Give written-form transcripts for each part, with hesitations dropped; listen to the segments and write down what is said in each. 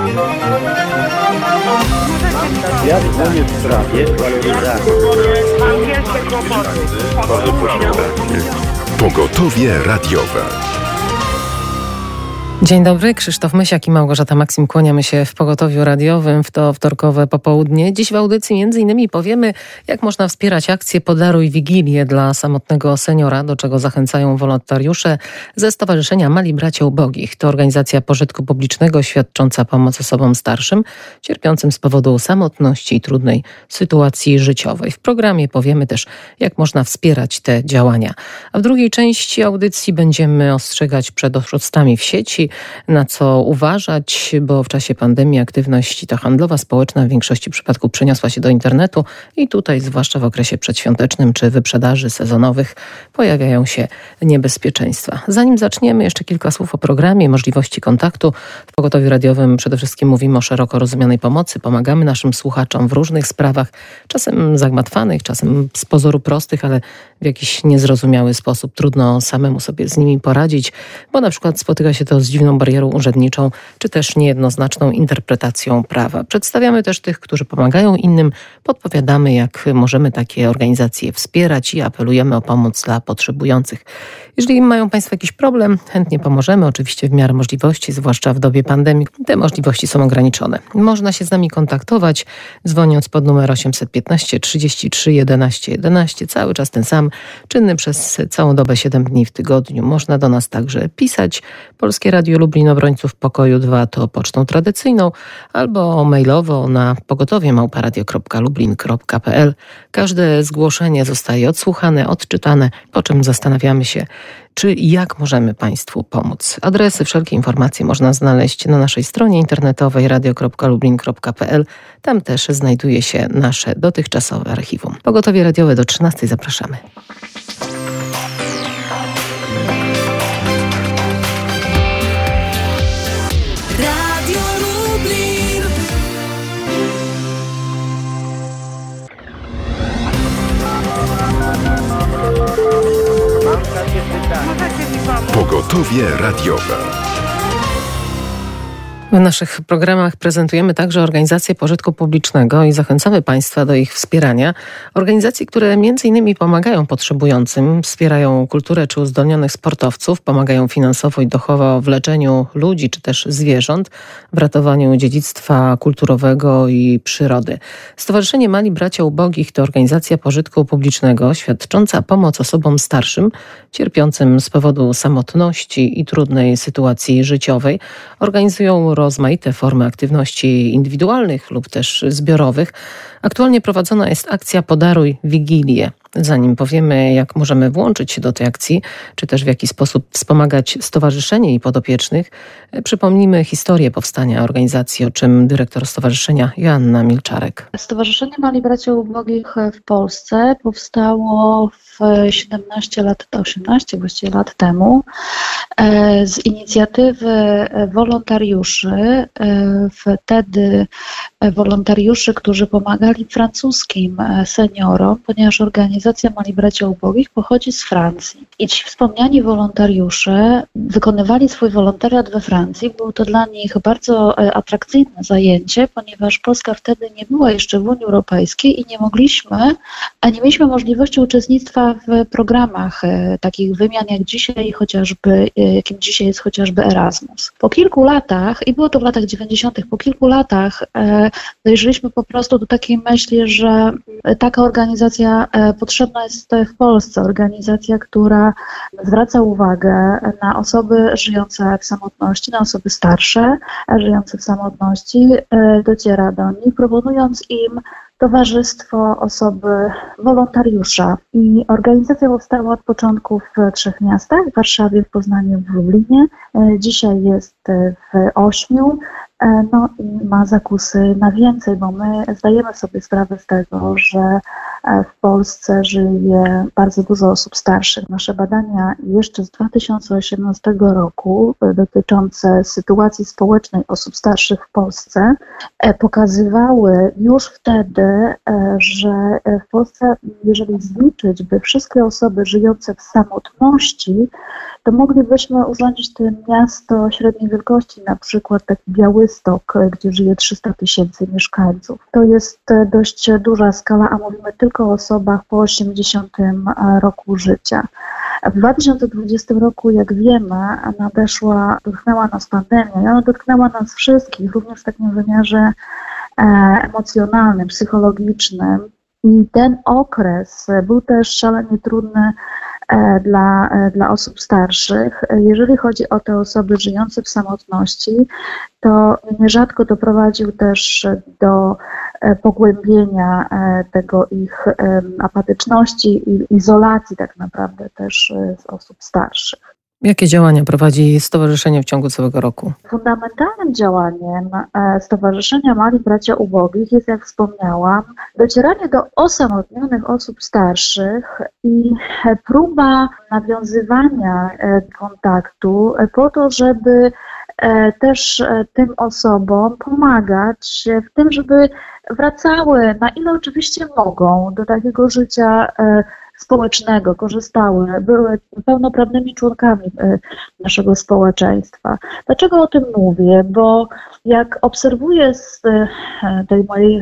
Ja dzwonię w sprawie waloryzacji. Pogotowie radiowe. Dzień dobry, Krzysztof Mysiak i Małgorzata Maksim. Kłaniamy się w Pogotowiu Radiowym w to wtorkowe popołudnie. Dziś w audycji m.in. powiemy, jak można wspierać akcję Podaruj Wigilię dla samotnego seniora, do czego zachęcają wolontariusze ze Stowarzyszenia Mali Bracia Ubogich. To organizacja pożytku publicznego świadcząca pomoc osobom starszym, cierpiącym z powodu samotności i trudnej sytuacji życiowej. W programie powiemy też, jak można wspierać te działania. A w drugiej części audycji będziemy ostrzegać przed oszustami w sieci, na co uważać, bo w czasie pandemii aktywność ta handlowa, społeczna w większości przypadków przeniosła się do internetu i tutaj, zwłaszcza w okresie przedświątecznym czy wyprzedaży sezonowych, pojawiają się niebezpieczeństwa. Zanim zaczniemy, jeszcze kilka słów o programie, możliwości kontaktu. W Pogotowiu Radiowym przede wszystkim mówimy o szeroko rozumianej pomocy, pomagamy naszym słuchaczom w różnych sprawach, czasem zagmatwanych, czasem z pozoru prostych, ale w jakiś niezrozumiały sposób. Trudno samemu sobie z nimi poradzić, bo na przykład spotyka się to z dziwną barierą urzędniczą, czy też niejednoznaczną interpretacją prawa. Przedstawiamy też tych, którzy pomagają innym, podpowiadamy, jak możemy takie organizacje wspierać i apelujemy o pomoc dla potrzebujących. Jeżeli mają Państwo jakiś problem, chętnie pomożemy, oczywiście w miarę możliwości, zwłaszcza w dobie pandemii. Te możliwości są ograniczone. Można się z nami kontaktować, dzwoniąc pod numer 815 33 11 11, cały czas ten sam, czynny przez całą dobę, 7 dni w tygodniu. Można do nas także pisać. Polskie Radio Lublin, Obrońców Pokoju 2 to pocztą tradycyjną, albo mailowo na pogotowie@radio.lublin.pl. Każde zgłoszenie zostaje odsłuchane, odczytane, po czym zastanawiamy się, czy i jak możemy Państwu pomóc. Adresy, wszelkie informacje można znaleźć na naszej stronie internetowej radio.lublin.pl. Tam też znajduje się nasze dotychczasowe archiwum. Pogotowie radiowe do 13:00. Zapraszamy. Pogotowie radiowe. W naszych programach prezentujemy także organizacje pożytku publicznego i zachęcamy Państwa do ich wspierania. Organizacje, które m.in. pomagają potrzebującym, wspierają kulturę czy uzdolnionych sportowców, pomagają finansowo i duchowo w leczeniu ludzi czy też zwierząt, w ratowaniu dziedzictwa kulturowego i przyrody. Stowarzyszenie Mali Bracia Ubogich to organizacja pożytku publicznego świadcząca pomoc osobom starszym, cierpiącym z powodu samotności i trudnej sytuacji życiowej. Organizują rozmaite formy aktywności indywidualnych lub też zbiorowych. Aktualnie prowadzona jest akcja Podaruj Wigilię. Zanim powiemy, jak możemy włączyć się do tej akcji, czy też w jaki sposób wspomagać stowarzyszenie i podopiecznych, przypomnijmy historię powstania organizacji, o czym dyrektor stowarzyszenia Joanna Milczarek. Stowarzyszenie Mali Bracia Ubogich w Polsce powstało w 17 lat, 18 właściwie lat temu z inicjatywy wolontariuszy, wtedy wolontariuszy, którzy pomagali francuskim seniorom, ponieważ organizacja Mali Bracia Ubogich pochodzi z Francji. I ci wspomniani wolontariusze wykonywali swój wolontariat we Francji. Było to dla nich bardzo atrakcyjne zajęcie, ponieważ Polska wtedy nie była jeszcze w Unii Europejskiej i nie mieliśmy możliwości uczestnictwa w programach takich wymian jak dzisiaj, jakim dzisiaj jest chociażby Erasmus. Po kilku latach, i było to w latach 90., po kilku latach dojrzeliśmy po prostu do takiej myśli, że taka organizacja potrzebna jest w Polsce. Organizacja, która zwraca uwagę na osoby żyjące w samotności, na osoby starsze, żyjące w samotności, dociera do nich, proponując im towarzystwo osoby wolontariusza. I organizacja powstała od początku w 3 miastach, w Warszawie, w Poznaniu, w Lublinie. Dzisiaj jest w 8. No i ma zakusy na więcej, bo my zdajemy sobie sprawę z tego, że w Polsce żyje bardzo dużo osób starszych. Nasze badania jeszcze z 2018 roku dotyczące sytuacji społecznej osób starszych w Polsce pokazywały już wtedy, że w Polsce, jeżeli zliczyć by wszystkie osoby żyjące w samotności, to moglibyśmy urządzić to miasto średniej wielkości, na przykład taki Białystok, gdzie żyje 300 000 mieszkańców. To jest dość duża skala, a mówimy tylko o osobach po 80 roku życia. W 2020 roku, jak wiemy, dotknęła nas pandemia i ona dotknęła nas wszystkich, również w takim wymiarze emocjonalnym, psychologicznym. I ten okres był też szalenie trudny dla osób starszych. Jeżeli chodzi o te osoby żyjące w samotności, to nierzadko doprowadził też do pogłębienia tego ich apatyczności i izolacji tak naprawdę też z osób starszych. Jakie działania prowadzi stowarzyszenie w ciągu całego roku? Fundamentalnym działaniem Stowarzyszenia Mali Bracia Ubogich jest, jak wspomniałam, docieranie do osamotnionych osób starszych i próba nawiązywania kontaktu po to, żeby też tym osobom pomagać w tym, żeby wracały, na ile oczywiście mogą, do takiego życia społecznego, korzystały, były pełnoprawnymi członkami naszego społeczeństwa. Dlaczego o tym mówię? Bo jak obserwuję z tej mojej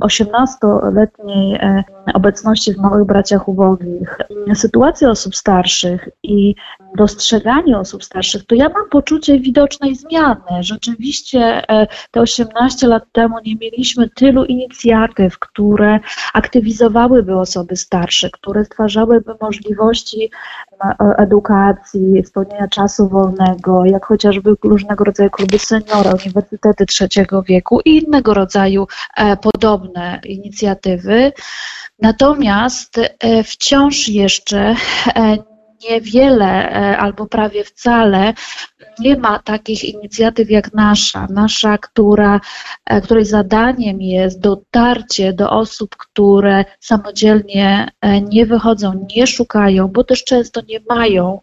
18-letniej obecności w Małych Braciach Ubogich sytuację osób starszych i dostrzeganie osób starszych, to ja mam poczucie widocznej zmiany. Rzeczywiście te 18 lat temu nie mieliśmy tylu inicjatyw, które aktywizowałyby osoby starsze, które stwarzałyby możliwości edukacji, spełnienia czasu wolnego, jak chociażby różnego rodzaju kluby seniora, uniwersytety trzeciego wieku i innego rodzaju podobne inicjatywy. Natomiast wciąż jeszcze niewiele albo prawie wcale nie ma takich inicjatyw jak nasza, której zadaniem jest dotarcie do osób, które samodzielnie nie wychodzą, nie szukają, bo też często nie mają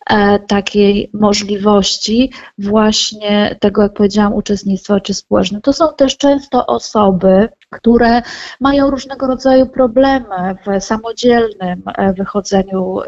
takiej możliwości właśnie tego, jak powiedziałam, uczestnictwa czy społecznego. To są też często osoby, które mają różnego rodzaju problemy w samodzielnym wychodzeniu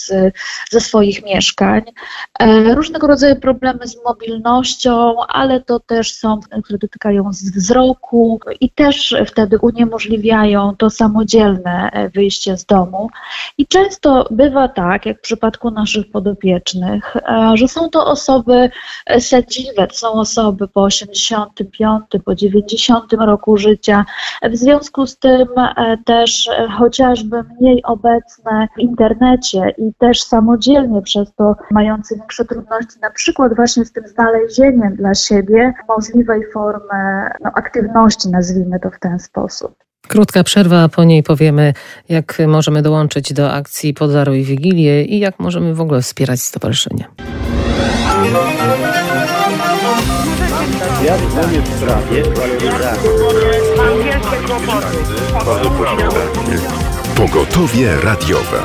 ze swoich mieszkań, różnego rodzaju problemy z mobilnością, ale to też są, które dotykają wzroku i też wtedy uniemożliwiają to samodzielne wyjście z domu. I często bywa tak, jak w przypadku naszych podopiecznych, że są to osoby sędziwe, to są osoby po 85, po 90 roku życia. W związku z tym też chociażby mniej obecne w internecie i też samodzielnie przez to mające większe trudności, na przykład właśnie z tym znalezieniem dla siebie możliwej formy aktywności, nazwijmy to w ten sposób. Krótka przerwa, a po niej powiemy, jak możemy dołączyć do akcji Podaruj Wigilię i jak możemy w ogóle wspierać stowarzyszenie. Ja dzwonię w sprawie waloryzacji. Pogotowie radiowe.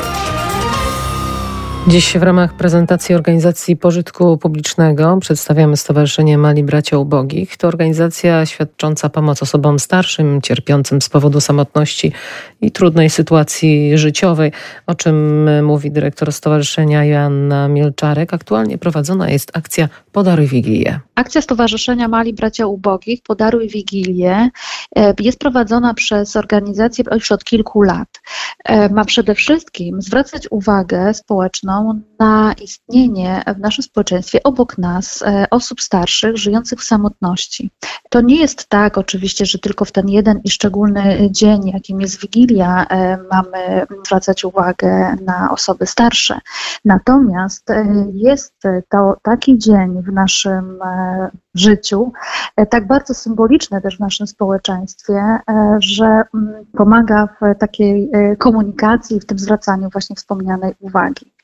Dziś w ramach prezentacji organizacji pożytku publicznego przedstawiamy Stowarzyszenie Mali Bracia Ubogich. To organizacja świadcząca pomoc osobom starszym, cierpiącym z powodu samotności i trudnej sytuacji życiowej, o czym mówi dyrektor stowarzyszenia Joanna Mielczarek. Aktualnie prowadzona jest akcja Podaruj Wigilię. Akcja Stowarzyszenia Mali Bracia Ubogich Podaruj Wigilię jest prowadzona przez organizację już od kilku lat. Ma przede wszystkim zwracać uwagę społeczną na istnienie w naszym społeczeństwie obok nas osób starszych żyjących w samotności. To nie jest tak oczywiście, że tylko w ten jeden i szczególny dzień, jakim jest Wigilia, mamy zwracać uwagę na osoby starsze. Natomiast jest to taki dzień w naszym życiu, tak bardzo symboliczny też w naszym społeczeństwie, że pomaga w takiej komunikacji, w tym zwracaniu właśnie wspomnianej uwagi.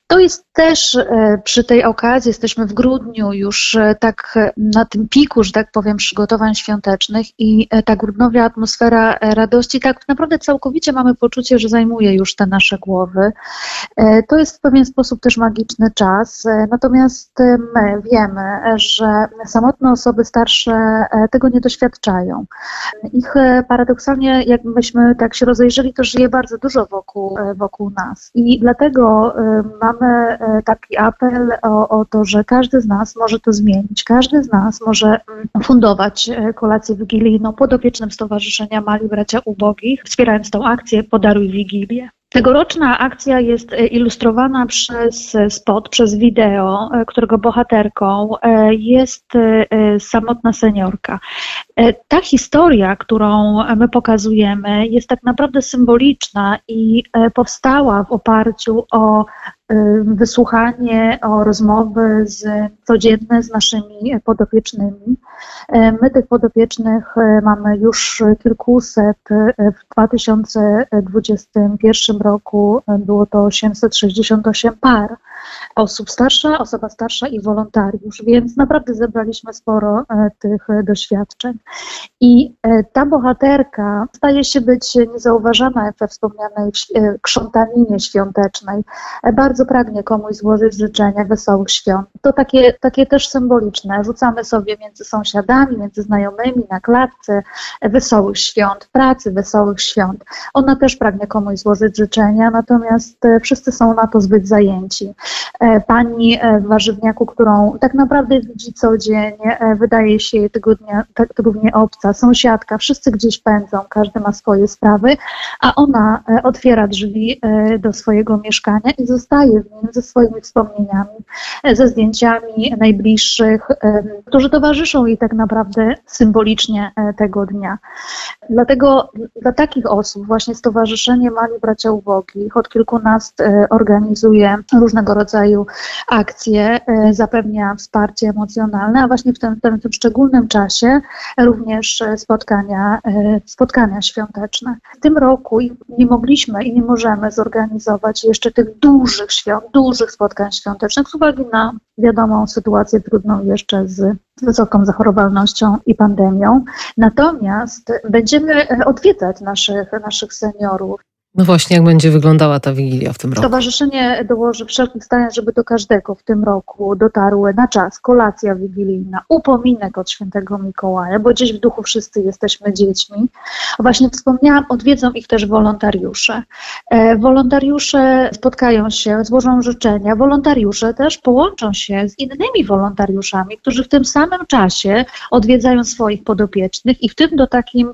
To jest też przy tej okazji, jesteśmy w grudniu już tak na tym piku, że tak powiem, przygotowań świątecznych i ta grudniowa atmosfera radości tak naprawdę całkowicie mamy poczucie, że zajmuje już te nasze głowy. To jest w pewien sposób też magiczny czas, natomiast my wiemy, że samotne osoby starsze tego nie doświadczają. Ich paradoksalnie, jakbyśmy tak się rozejrzeli, to żyje bardzo dużo wokół nas i dlatego mamy taki apel o to, że każdy z nas może to zmienić. Każdy z nas może fundować kolację wigilijną podopiecznym Stowarzyszenia Mali Bracia Ubogich, wspierając tą akcję Podaruj Wigilię. Tegoroczna akcja jest ilustrowana przez spot, przez wideo, którego bohaterką jest samotna seniorka. Ta historia, którą my pokazujemy, jest tak naprawdę symboliczna i powstała w oparciu o wysłuchanie, o rozmowy codzienne z naszymi podopiecznymi. My tych podopiecznych mamy już kilkuset. W 2021 roku było to 868 par osób starsza, osoba starsza i wolontariusz, więc naprawdę zebraliśmy sporo tych doświadczeń. I ta bohaterka staje się być niezauważana we wspomnianej krzątaninie świątecznej. Bardzo pragnie komuś złożyć życzenia wesołych świąt. To takie też symboliczne. Rzucamy sobie między sąsiadami, między znajomymi na klatce wesołych świąt, pracy, wesołych świąt. Ona też pragnie komuś złożyć życzenia, natomiast wszyscy są na to zbyt zajęci. Pani w warzywniaku, którą tak naprawdę widzi co dzień, wydaje się jej tego dnia tak równie obca, sąsiadka, wszyscy gdzieś pędzą, każdy ma swoje sprawy, a ona otwiera drzwi do swojego mieszkania i zostaje w nim ze swoimi wspomnieniami, ze zdjęciami najbliższych, którzy towarzyszą jej tak naprawdę symbolicznie tego dnia. Dlatego dla takich osób właśnie Stowarzyszenie Mali Bracia Ubogich od kilkunastu organizuje różnego rodzaju akcje, zapewnia wsparcie emocjonalne, a właśnie w tym szczególnym czasie również spotkania świąteczne. W tym roku nie mogliśmy i nie możemy zorganizować jeszcze tych dużych świąt, dużych spotkań świątecznych z uwagi na wiadomą sytuację trudną jeszcze z wysoką zachorowalnością i pandemią. Natomiast będziemy odwiedzać naszych seniorów. No właśnie, jak będzie wyglądała ta Wigilia w tym roku? Stowarzyszenie dołoży wszelkich starań, żeby do każdego w tym roku dotarły na czas kolacja wigilijna, upominek od świętego Mikołaja, bo gdzieś w duchu wszyscy jesteśmy dziećmi. Właśnie wspomniałam, odwiedzą ich też wolontariusze. Wolontariusze spotkają się, złożą życzenia. Wolontariusze też połączą się z innymi wolontariuszami, którzy w tym samym czasie odwiedzają swoich podopiecznych i w tym do takim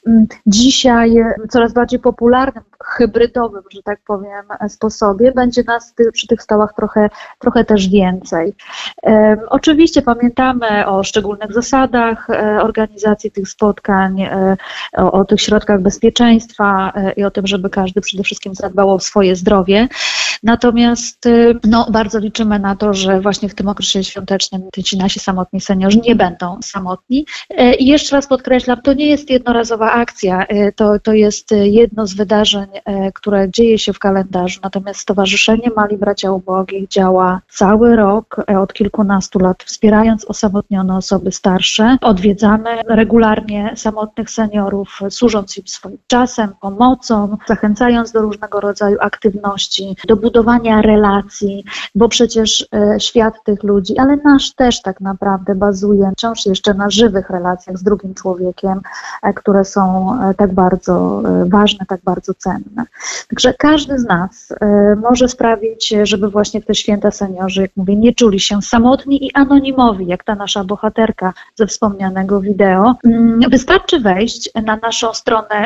dzisiaj coraz bardziej popularnym, hybrydowym, że tak powiem, sposobie będzie nas przy tych stołach trochę też więcej. Oczywiście pamiętamy o szczególnych zasadach organizacji tych spotkań, o tych środkach bezpieczeństwa i o tym, żeby każdy przede wszystkim zadbał o swoje zdrowie. Natomiast bardzo liczymy na to, że właśnie w tym okresie świątecznym ci nasi samotni seniorzy nie będą samotni. I jeszcze raz podkreślam, to nie jest jednorazowa akcja, to jest jedno z wydarzeń, które dzieje się w kalendarzu. Natomiast Stowarzyszenie Mali Bracia Ubogich działa cały rok, od kilkunastu lat, wspierając osamotnione osoby starsze. Odwiedzamy regularnie samotnych seniorów, służąc im swoim czasem, pomocą, zachęcając do różnego rodzaju aktywności, do budowania relacji, bo przecież świat tych ludzi, ale nasz też tak naprawdę bazuje wciąż jeszcze na żywych relacjach z drugim człowiekiem, które są tak bardzo ważne, tak bardzo cenne. Także każdy z nas może sprawić, żeby właśnie w te święta seniorzy, jak mówię, nie czuli się samotni i anonimowi, jak ta nasza bohaterka ze wspomnianego wideo. Wystarczy wejść na naszą stronę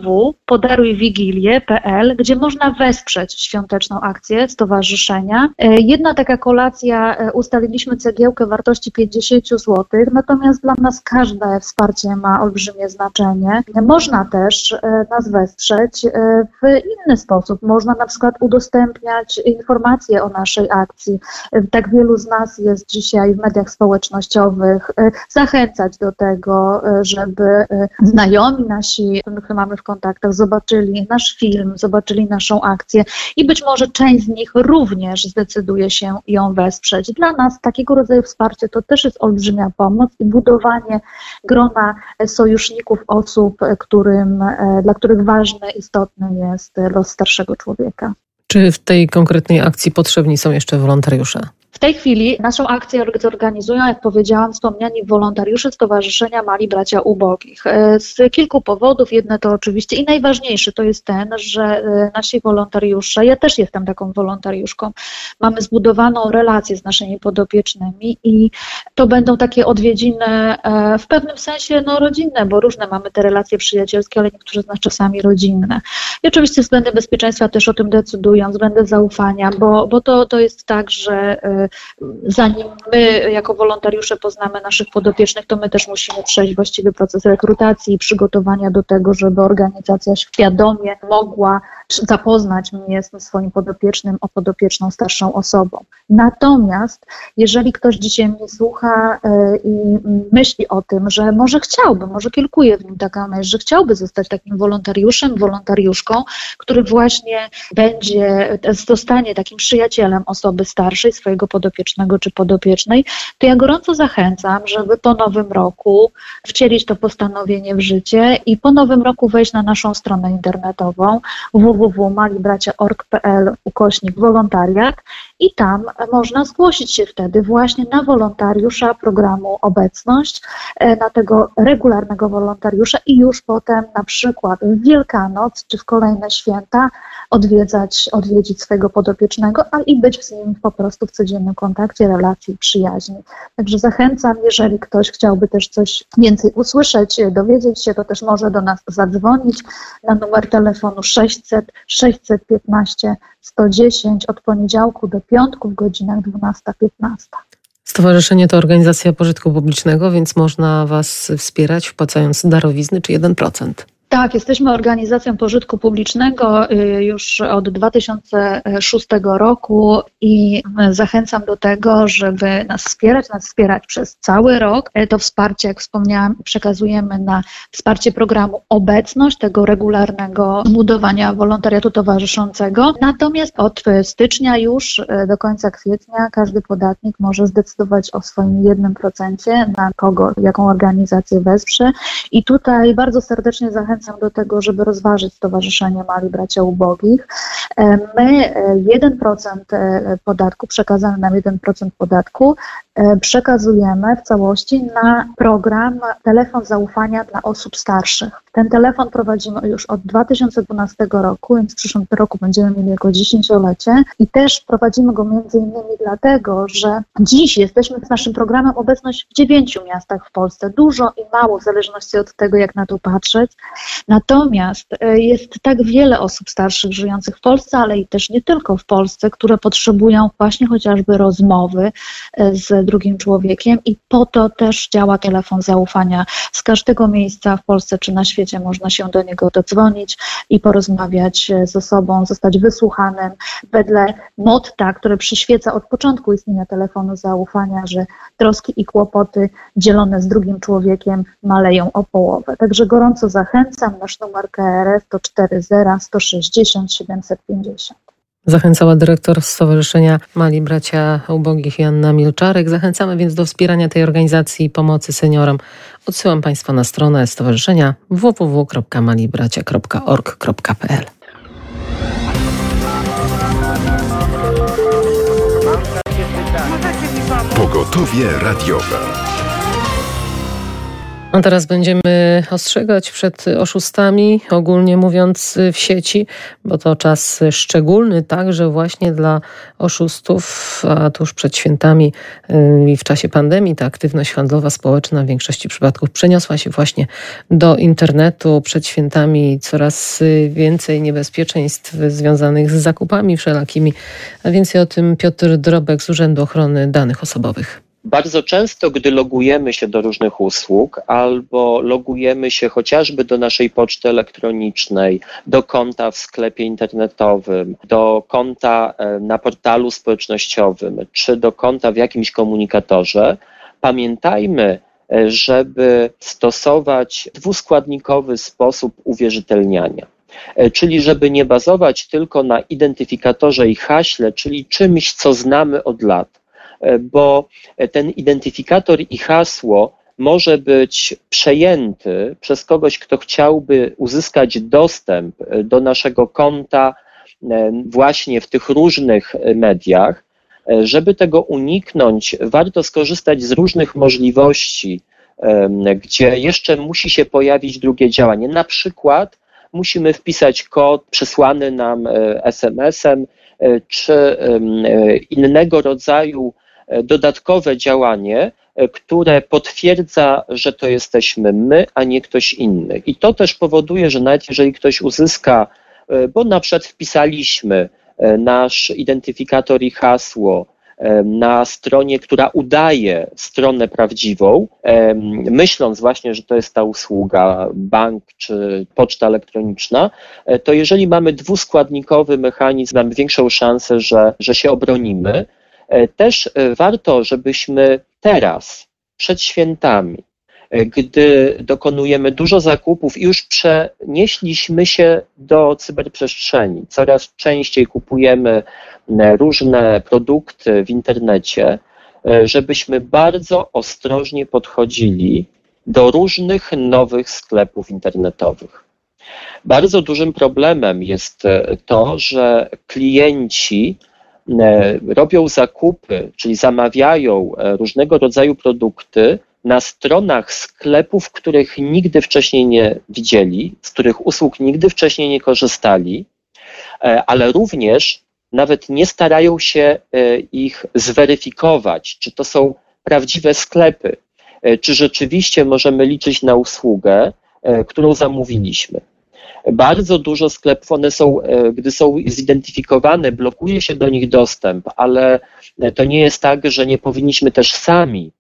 www.podarujwigilię.pl, gdzie można wesprzeć świąteczną akcję stowarzyszenia. Jedna taka kolacja, ustaliliśmy cegiełkę wartości 50 zł, natomiast dla nas każde wsparcie ma olbrzymie znaczenie. Można też nas wesprzeć w inny sposób. Można na przykład udostępniać informacje o naszej akcji. Tak wielu z nas jest dzisiaj w mediach społecznościowych. Zachęcać do tego, żeby znajomi nasi, z których mamy w kontaktach, zobaczyli nasz film, zobaczyli naszą akcję i być może część z nich również zdecyduje się ją wesprzeć. Dla nas takiego rodzaju wsparcie to też jest olbrzymia pomoc i budowanie grona sojuszników, osób, dla których ważny, istotny jest los starszego człowieka. Czy w tej konkretnej akcji potrzebni są jeszcze wolontariusze? W tej chwili naszą akcję zorganizują, jak powiedziałam, wspomniani wolontariusze Stowarzyszenia Mali Bracia Ubogich. Z kilku powodów. Jedne to oczywiście i najważniejszy to jest ten, że nasi wolontariusze, ja też jestem taką wolontariuszką, mamy zbudowaną relację z naszymi podopiecznymi i to będą takie odwiedziny w pewnym sensie rodzinne, bo różne mamy te relacje przyjacielskie, ale niektórzy z nas czasami rodzinne. I oczywiście względy bezpieczeństwa też o tym decydują, względy zaufania, bo to jest tak, że zanim my jako wolontariusze poznamy naszych podopiecznych, to my też musimy przejść właściwy proces rekrutacji i przygotowania do tego, żeby organizacja świadomie mogła zapoznać mnie z swoim podopiecznym, o podopieczną starszą osobą. Natomiast jeżeli ktoś dzisiaj mnie słucha i myśli o tym, że może kiełkuje w nim taka myśl, że chciałby zostać takim wolontariuszem, wolontariuszką, który właśnie zostanie takim przyjacielem osoby starszej, swojego podopiecznego czy podopiecznej, to ja gorąco zachęcam, żeby po nowym roku wcielić to postanowienie w życie i po nowym roku wejść na naszą stronę internetową www.malibracia.org.pl/wolontariat i tam można zgłosić się wtedy właśnie na wolontariusza programu Obecność, na tego regularnego wolontariusza i już potem na przykład w Wielkanoc czy w kolejne święta odwiedzić swojego podopiecznego, i być z nim po prostu w codziennym kontakcie, relacji, przyjaźni. Także zachęcam, jeżeli ktoś chciałby też coś więcej usłyszeć, dowiedzieć się, to też może do nas zadzwonić na numer telefonu 600 615 110 od poniedziałku do piątku w godzinach 12-15. Stowarzyszenie to organizacja pożytku publicznego, więc można Was wspierać wpłacając darowizny czy 1%. Tak, jesteśmy organizacją pożytku publicznego już od 2006 roku i zachęcam do tego, żeby nas wspierać przez cały rok. To wsparcie, jak wspomniałam, przekazujemy na wsparcie programu Obecność, tego regularnego budowania wolontariatu towarzyszącego. Natomiast od stycznia już do końca kwietnia każdy podatnik może zdecydować o swoim 1%, na kogo, jaką organizację wesprze. I tutaj bardzo serdecznie zachęcam do tego, żeby rozważyć Stowarzyszenie Mali Bracia Ubogich. My 1% podatku, przekazany nam 1% podatku, przekazujemy w całości na program Telefon Zaufania dla Osób Starszych. Ten telefon prowadzimy już od 2012 roku, więc w przyszłym roku będziemy mieli jego 10-lecie i też prowadzimy go między innymi dlatego, że dziś jesteśmy z naszym programem Obecność w 9 miastach w Polsce. Dużo i mało w zależności od tego, jak na to patrzeć. Natomiast jest tak wiele osób starszych żyjących w Polsce, ale i też nie tylko w Polsce, które potrzebują właśnie chociażby rozmowy z drugim człowiekiem i po to też działa telefon zaufania. Z każdego miejsca w Polsce czy na świecie można się do niego dodzwonić i porozmawiać z osobą, zostać wysłuchanym wedle motta, które przyświeca od początku istnienia telefonu zaufania, że troski i kłopoty dzielone z drugim człowiekiem maleją o połowę. Także gorąco zachęcam. Nasz numer KRS to 40 160 750. Zachęcała dyrektor Stowarzyszenia Mali Bracia Ubogich Joanna Milczarek. Zachęcamy więc do wspierania tej organizacji i pomocy seniorom. Odsyłam Państwa na stronę stowarzyszenia www.malibracia.org.pl. Pogotowie radiowe. A teraz będziemy ostrzegać przed oszustami, ogólnie mówiąc w sieci, bo to czas szczególny także właśnie dla oszustów, a tuż przed świętami i w czasie pandemii ta aktywność handlowa, społeczna w większości przypadków przeniosła się właśnie do internetu. Przed świętami coraz więcej niebezpieczeństw związanych z zakupami wszelakimi, a więcej o tym Piotr Drobek z Urzędu Ochrony Danych Osobowych. Bardzo często, gdy logujemy się do różnych usług albo logujemy się chociażby do naszej poczty elektronicznej, do konta w sklepie internetowym, do konta na portalu społecznościowym czy do konta w jakimś komunikatorze, pamiętajmy, żeby stosować dwuskładnikowy sposób uwierzytelniania. Czyli żeby nie bazować tylko na identyfikatorze i haśle, czyli czymś, co znamy od lat, bo ten identyfikator i hasło może być przejęty przez kogoś, kto chciałby uzyskać dostęp do naszego konta właśnie w tych różnych mediach. Żeby tego uniknąć, warto skorzystać z różnych możliwości, gdzie jeszcze musi się pojawić drugie działanie. Na przykład musimy wpisać kod przesłany nam SMS-em, czy innego rodzaju dodatkowe działanie, które potwierdza, że to jesteśmy my, a nie ktoś inny. I to też powoduje, że nawet jeżeli ktoś uzyska, bo na przykład wpisaliśmy nasz identyfikator i hasło na stronie, która udaje stronę prawdziwą, myśląc właśnie, że to jest ta usługa, bank czy poczta elektroniczna, to jeżeli mamy dwuskładnikowy mechanizm, mamy większą szansę, że się obronimy. Też warto, żebyśmy teraz, przed świętami, gdy dokonujemy dużo zakupów i już przenieśliśmy się do cyberprzestrzeni, coraz częściej kupujemy różne produkty w internecie, żebyśmy bardzo ostrożnie podchodzili do różnych nowych sklepów internetowych. Bardzo dużym problemem jest to, że klienci robią zakupy, czyli zamawiają różnego rodzaju produkty na stronach sklepów, których nigdy wcześniej nie widzieli, z których usług nigdy wcześniej nie korzystali, ale również nawet nie starają się ich zweryfikować, czy to są prawdziwe sklepy, czy rzeczywiście możemy liczyć na usługę, którą zamówiliśmy. Bardzo dużo sklepów, one są, gdy są zidentyfikowane, blokuje się do nich dostęp, ale to nie jest tak, że nie powinniśmy też sami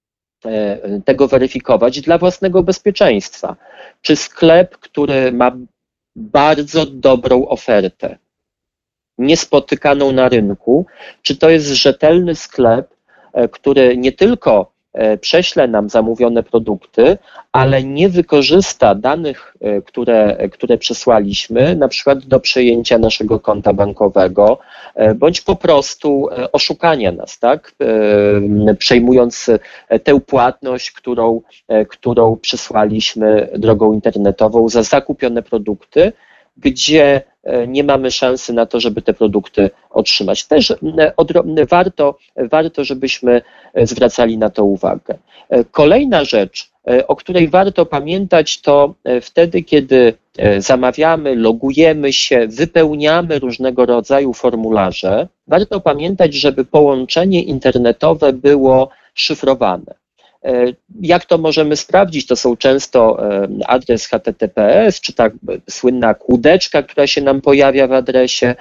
tego weryfikować dla własnego bezpieczeństwa. Czy sklep, który ma bardzo dobrą ofertę, niespotykaną na rynku, czy to jest rzetelny sklep, który nie tylko prześle nam zamówione produkty, ale nie wykorzysta danych, które przesłaliśmy, na przykład do przejęcia naszego konta bankowego, bądź po prostu oszukania nas, tak? Przejmując tę płatność, którą przesłaliśmy drogą internetową za zakupione produkty, gdzie nie mamy szansy na to, żeby te produkty otrzymać. Też warto, żebyśmy zwracali na to uwagę. Kolejna rzecz, o której warto pamiętać, to wtedy, kiedy zamawiamy, logujemy się, wypełniamy różnego rodzaju formularze, warto pamiętać, żeby połączenie internetowe było szyfrowane. Jak to możemy sprawdzić? To są często adres HTTPS, czy ta słynna kłódeczka, która się nam pojawia w adresie.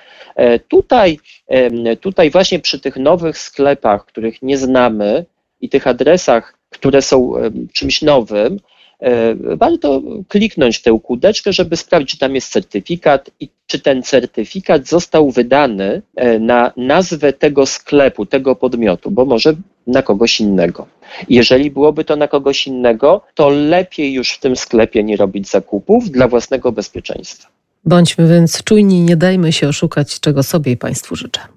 Tutaj właśnie przy tych nowych sklepach, których nie znamy i tych adresach, które są czymś nowym, warto kliknąć tę kłódeczkę, żeby sprawdzić, czy tam jest certyfikat i czy ten certyfikat został wydany na nazwę tego sklepu, tego podmiotu, bo może na kogoś innego. Jeżeli byłoby to na kogoś innego, to lepiej już w tym sklepie nie robić zakupów dla własnego bezpieczeństwa. Bądźmy więc czujni, nie dajmy się oszukać, czego sobie i Państwu życzę.